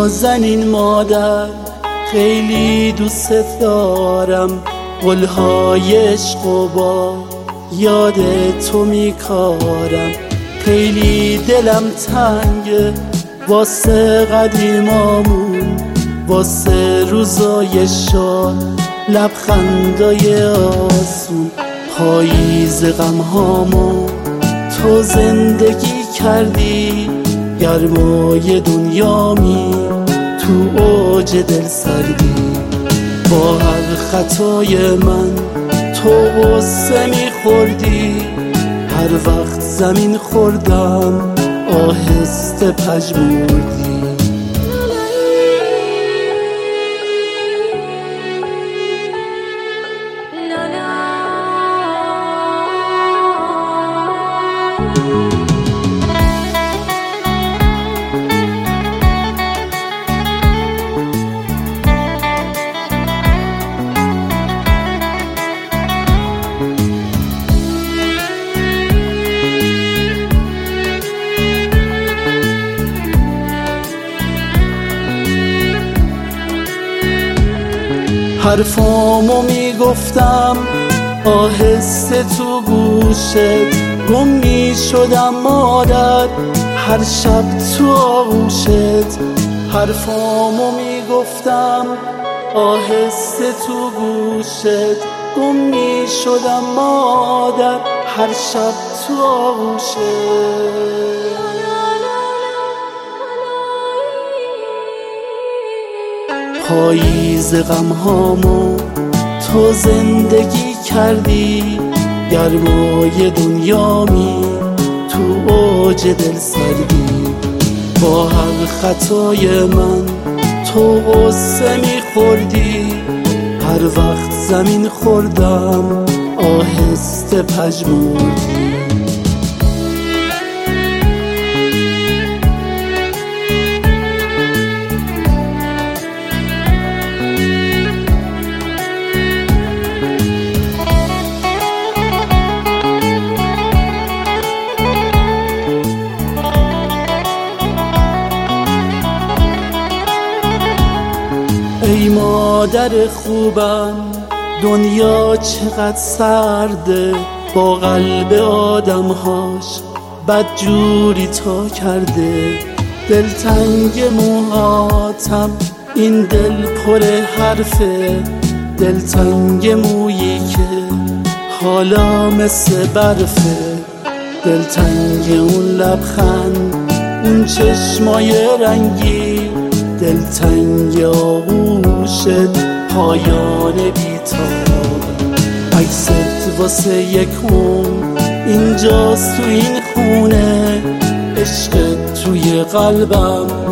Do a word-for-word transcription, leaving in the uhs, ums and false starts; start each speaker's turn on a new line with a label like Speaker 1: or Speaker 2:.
Speaker 1: نازنین مادر، خیلی دوست دارم، قولهای عشق و با یاد تو میکارم. خیلی دلم تنگه واسه قدیمامون، واسه روزای شاد، لبخندای آسون. پاییز غمهامو تو زندگی کردی، گرمای دنیامی تو اوج دل سردی. با هر خطای من تو غصه میخوردی، هر وقت زمین خوردم آهسته پژمردی. حرفامو میگفتم آهسته تو گوشت، گم میشدم مادر هر شب تو آغوشت. حرفامو میگفتم آهسته تو گوشت، گم میشدم مادر هر شب تو آغوشت. پاییز غمهامو تو زندگی کردی، گرمای دنیامی تو اوج دل سردی. با هر خطای من تو غصه میخوردی، هر وقت زمین خوردم آهسته پژمردی. ای مادر خوبم، دنیا چقدر سرده، با قلب آدمهاش بدجوری تا کرده. دلتنگ موهاتم این دل پر حرفه، دلتنگ مویی که حالا مثل برفه. دلتنگ اون لبخند، اون چشمای رنگی، دلتنگ آغوشت پایان بی‌تاب. عکست واسه یک عمر اینجاست تو این خونه، عشقت توی قلبم